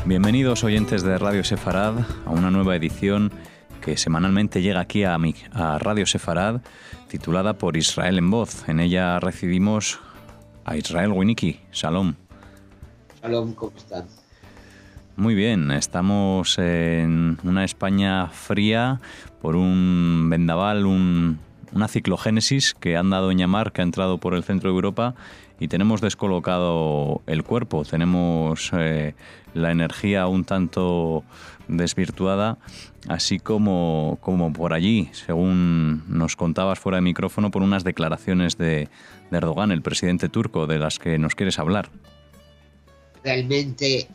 Bienvenidos oyentes de Radio Sefarad a una nueva edición que semanalmente llega aquí a Radio Sefarad, titulada Por Israel en Voz. En ella recibimos a Israel Winicky. Shalom. Shalom, ¿cómo están? Muy bien, estamos en una España fría por un vendaval, una ciclogénesis que han dado en llamar, que ha entrado por el centro de Europa y tenemos descolocado el cuerpo, tenemos la energía un tanto desvirtuada, así como por allí, según nos contabas fuera de micrófono, por unas declaraciones de Erdogan, el presidente turco, de las que nos quieres hablar. Realmente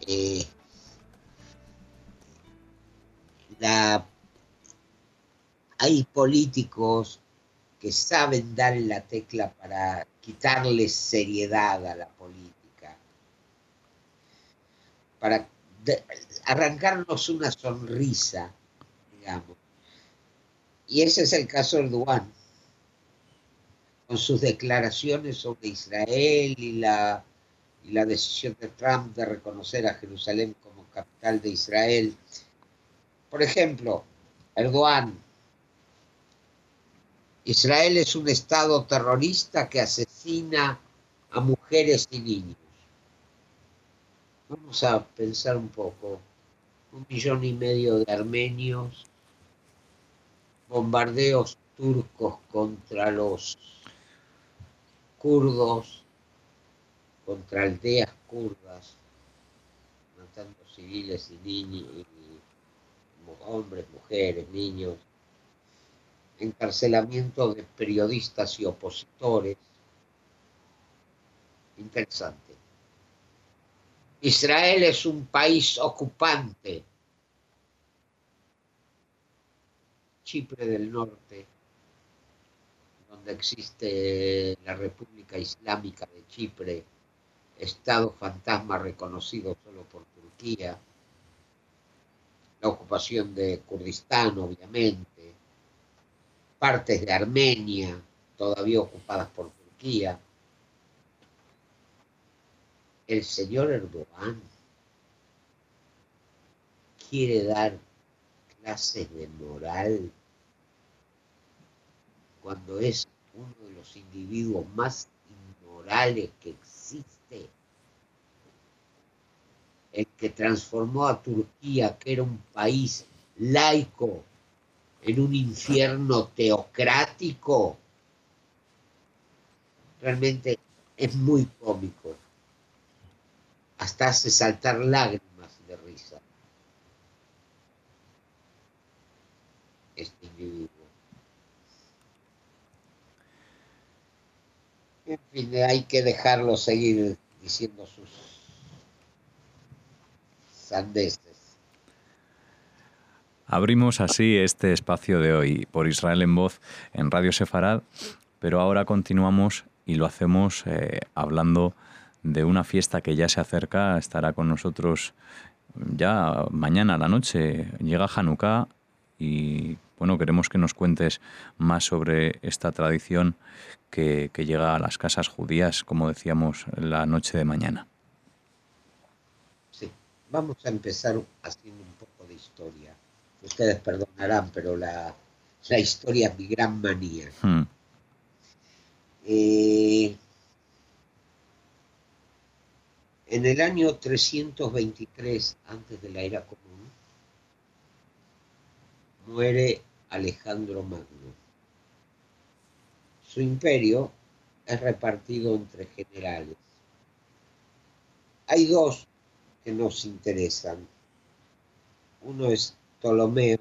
hay políticos que saben dar en la tecla para quitarle seriedad a la política, para arrancarnos una sonrisa, digamos. Y ese es el caso de Erdogan, con sus declaraciones sobre Israel y la decisión de Trump de reconocer a Jerusalén como capital de Israel. Por ejemplo, Erdogan: Israel es un estado terrorista que asesina a mujeres y niños. Vamos a pensar un poco. 1,5 millones de armenios, bombardeos turcos contra los kurdos, contra aldeas kurdas, matando civiles y niños, hombres, mujeres, niños, encarcelamiento de periodistas y opositores. Interesante. Israel es un país ocupante. Chipre del Norte, donde existe la República Islámica de Chipre, estado fantasma reconocido solo por Turquía. La ocupación de Kurdistán, obviamente. Partes de Armenia, todavía ocupadas por Turquía. El señor Erdogan quiere dar clases de moral cuando es uno de los individuos más inmorales que existe, el que transformó a Turquía, que era un país laico, en un infierno teocrático. Realmente es muy cómico, hasta hace saltar lágrimas de risa este individuo. En fin, hay que dejarlo seguir diciendo sus sandeces. Abrimos así este espacio de hoy, Por Israel en Voz, en Radio Sefarad, pero ahora continuamos y lo hacemos hablando de una fiesta que ya se acerca. Estará con nosotros ya mañana a la noche. Llega Hanukkah y bueno, queremos que nos cuentes más sobre esta tradición que llega a las casas judías, como decíamos, la noche de mañana. Sí, vamos a empezar haciendo un poco de historia. Ustedes perdonarán, pero la historia es mi gran manía. En el año 323 antes de la era común, muere Alejandro Magno. Su imperio es repartido entre generales. Hay dos que nos interesan. Uno es Ptolomeo,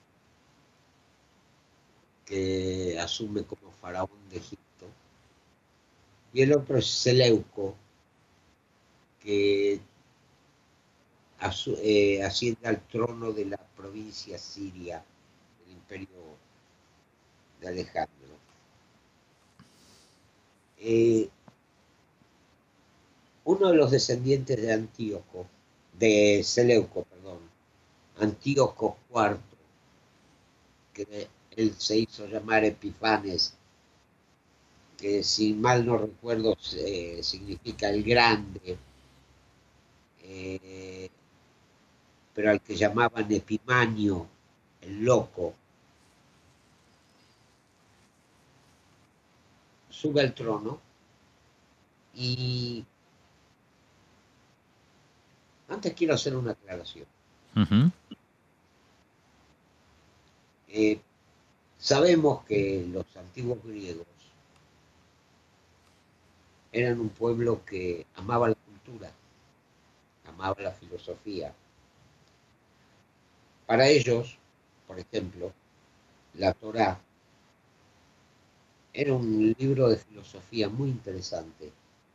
que asume como faraón de Egipto, y el otro es Seleuco, que asciende al trono de la provincia siria del imperio de Alejandro. Uno de los descendientes de Seleuco, Antíoco IV, que él se hizo llamar Epifanes, que si mal no recuerdo significa el grande. pero al que llamaban Epimanio, el loco, sube al trono y antes quiero hacer una aclaración. Ujú. Eh, Sabemos que los antiguos griegos eran un pueblo que amaba la cultura, amaba la filosofía. Para ellos, por ejemplo, la Torá era un libro de filosofía muy interesante.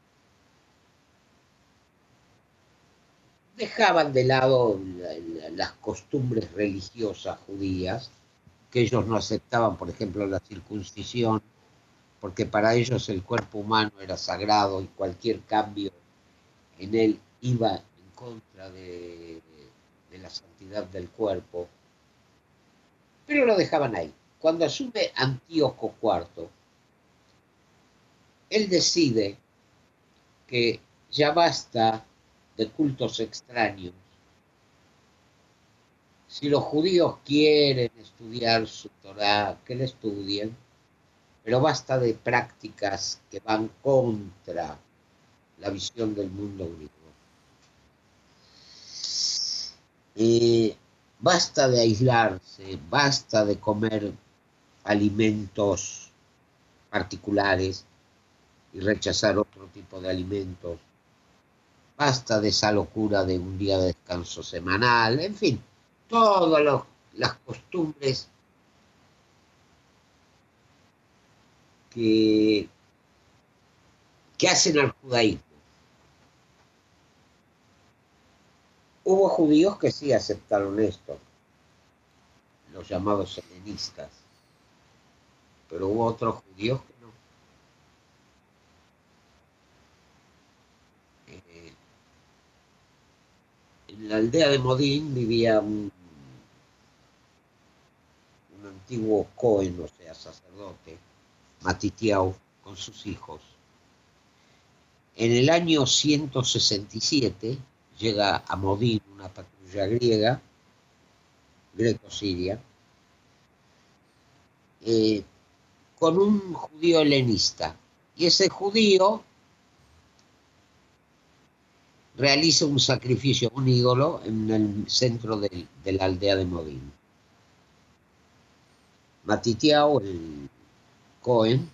Dejaban de lado las costumbres religiosas judías, que ellos no aceptaban, por ejemplo, la circuncisión, porque para ellos el cuerpo humano era sagrado y cualquier cambio en él iba en contra de la santidad del cuerpo, pero lo dejaban ahí. Cuando asume Antíoco IV, él decide que ya basta de cultos extraños. Si los judíos quieren estudiar su Torá, que la estudien, pero basta de prácticas que van contra la visión del mundo griego. Basta de aislarse, basta de comer alimentos particulares y rechazar otro tipo de alimentos. Basta de esa locura de un día de descanso semanal, en fin, todas las costumbres que, que hacen al judaísmo. Hubo judíos que sí aceptaron esto, los llamados helenistas, pero hubo otros judíos que no. Eh, en la aldea de Modín vivía un antiguo Cohen, o sea, sacerdote, Matitiau, con sus hijos. En el año 167 llega a Modín una patrulla griega, greco-siria, con un judío helenista. Y ese judío realiza un sacrificio a un ídolo en el centro de la aldea de Modín. Matitiau, el Cohen,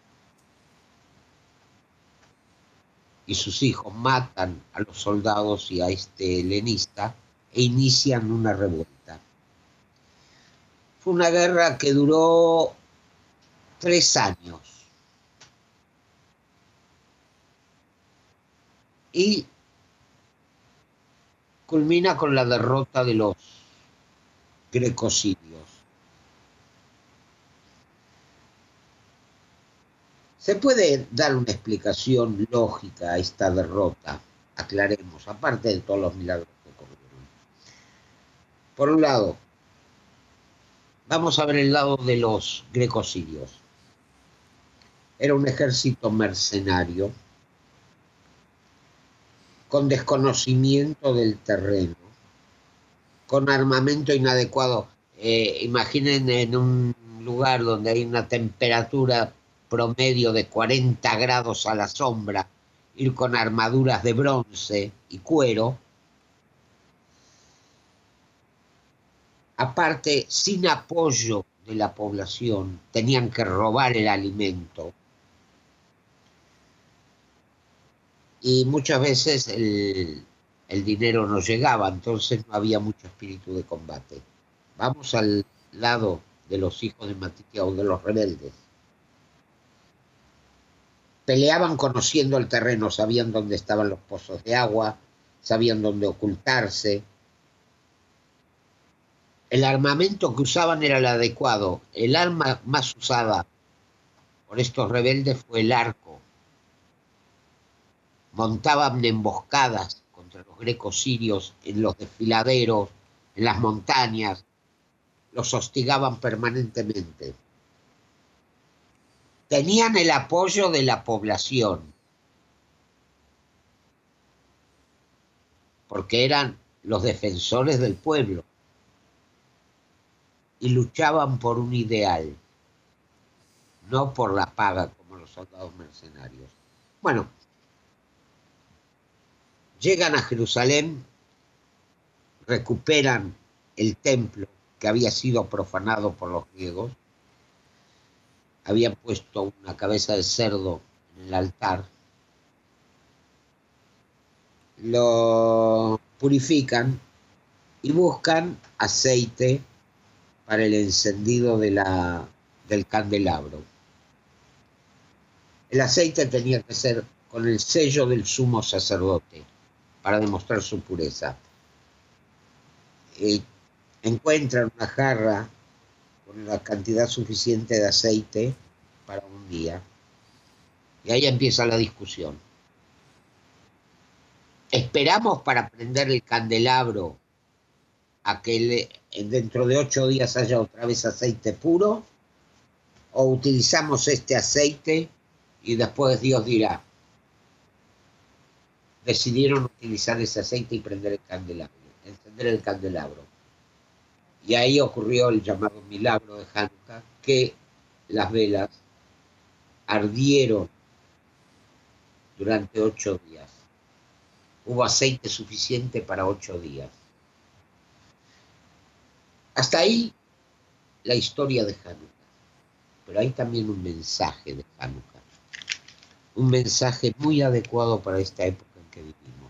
y sus hijos matan a los soldados y a este helenista e inician una revuelta. Fue una guerra que duró 3 años y culmina con la derrota de los grecosirios. Se puede dar una explicación lógica a esta derrota, aclaremos, aparte de todos los milagros que ocurrieron. Por un lado, vamos a ver el lado de los grecosirios. Era un ejército mercenario con desconocimiento del terreno, con armamento inadecuado. Imaginen en un lugar donde hay una temperatura promedio de 40 grados a la sombra, ir con armaduras de bronce y cuero. Aparte, sin apoyo de la población, tenían que robar el alimento. Y muchas veces el dinero no llegaba, entonces no había mucho espíritu de combate. Vamos al lado de los hijos de Matitiau, de los rebeldes. Peleaban conociendo el terreno, sabían dónde estaban los pozos de agua, sabían dónde ocultarse. El armamento que usaban era el adecuado. El arma más usada por estos rebeldes fue el arco. Montaban emboscadas contra los grecos sirios en los desfiladeros, en las montañas, los hostigaban permanentemente. Tenían el apoyo de la población, porque eran los defensores del pueblo y luchaban por un ideal, no por la paga como los soldados mercenarios. Bueno, llegan a Jerusalén, recuperan el templo que había sido profanado por los griegos, habían puesto una cabeza de cerdo en el altar, lo purifican y buscan aceite para el encendido del candelabro. El aceite tenía que ser con el sello del sumo sacerdote para demostrar su pureza. Encuentran una jarra con la cantidad suficiente de aceite para un día. Y ahí empieza la discusión. ¿Esperamos para prender el candelabro a que dentro de 8 días haya otra vez aceite puro? ¿O utilizamos este aceite y después Dios dirá? Decidieron utilizar ese aceite y prender el candelabro, encender el candelabro. Y ahí ocurrió el llamado milagro de Hanukkah, que las velas ardieron durante 8 días. Hubo aceite suficiente para 8 días. Hasta ahí la historia de Hanukkah. Pero hay también un mensaje de Hanukkah. Un mensaje muy adecuado para esta época en que vivimos.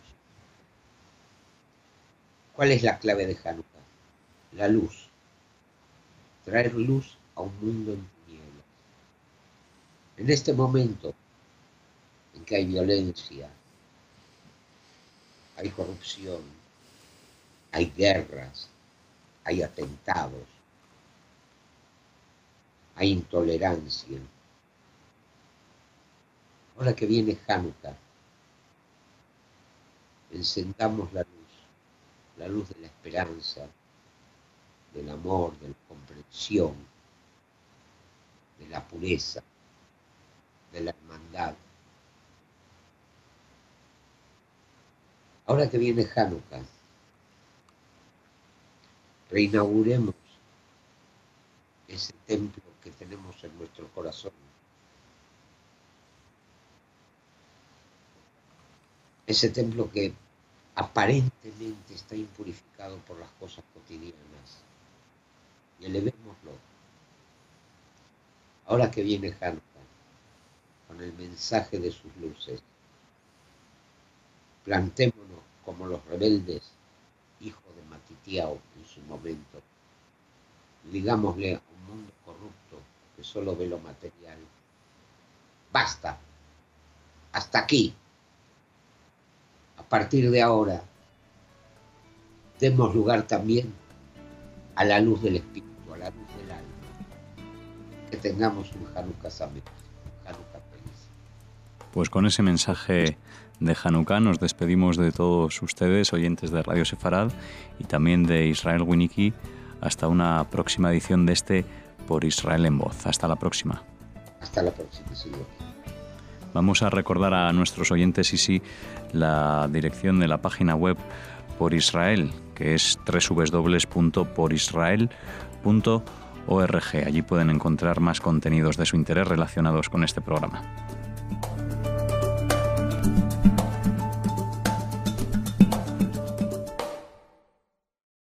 ¿Cuál es la clave de Hanukkah? La luz. Traer luz a un mundo en tinieblas. En este momento en que hay violencia, hay corrupción, hay guerras, hay atentados, hay intolerancia. Ahora que viene Hanukkah, encendamos la luz de la esperanza, del amor, de la comprensión, de la pureza, de la hermandad. Ahora que viene Hanukkah, reinauguremos ese templo que tenemos en nuestro corazón. Ese templo que aparentemente está impurificado por las cosas cotidianas. Y elevémoslo. Ahora que viene Hanukkah, con el mensaje de sus luces, plantémonos como los rebeldes hijos de Matitiao en su momento. Digámosle a un mundo corrupto que solo ve lo material: basta, hasta aquí. A partir de ahora, demos lugar también a la luz del espíritu, a la luz del alma. Que tengamos un Hanukkah Sameach, un Hanukkah feliz. Pues con ese mensaje de Hanukkah nos despedimos de todos ustedes, oyentes de Radio Sefarad, y también de Israel Winiki. Hasta una próxima edición de este Por Israel en Voz. Hasta la próxima. Hasta la próxima, señor. Vamos a recordar a nuestros oyentes, la dirección de la página web Por Israel, que es www.porisrael.org. Allí pueden encontrar más contenidos de su interés relacionados con este programa.